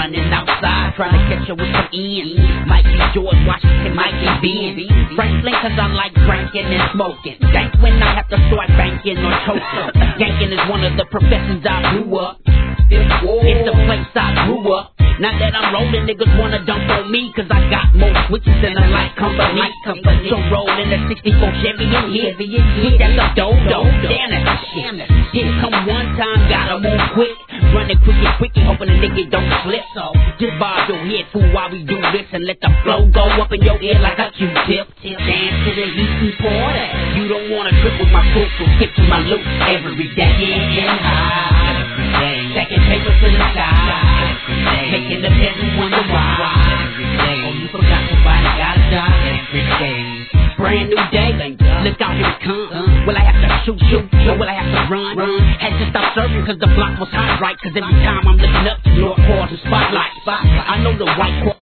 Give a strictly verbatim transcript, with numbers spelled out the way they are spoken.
running outside, trying to catch her with some ends. Might be George Washington, might be Ben Franklin, cause I like drinking and smoking. That's when I have to start banking or toasting. Yanking is one of the professions I grew up. It's the place I grew up. Now that I'm rolling, niggas wanna dump on me, cause I got more switches than a light company. So roll in the sixty-four Chevy in here. Hit that the dodo. Damn that shit. Hit come one time, gotta move quick. Running quicky, quicky, hoping the nigga don't slip. So just bob your head, fool, while we do this, and let the flow go up in your ear like a Q-tip. Dance to the heat and pour that. You don't wanna trip with my crew, so skip to my loop every day. Getting high, stacking paper to the sky, making the peasants wonder why. Oh, you forgot somebody gotta die every day. Brand new day, look out, here it comes. Will I have to shoot, shoot, or will I have to run? Had to stop serving cause the block was hot, right? Cause every time I'm looking up, Lord pours the spotlight. I know the white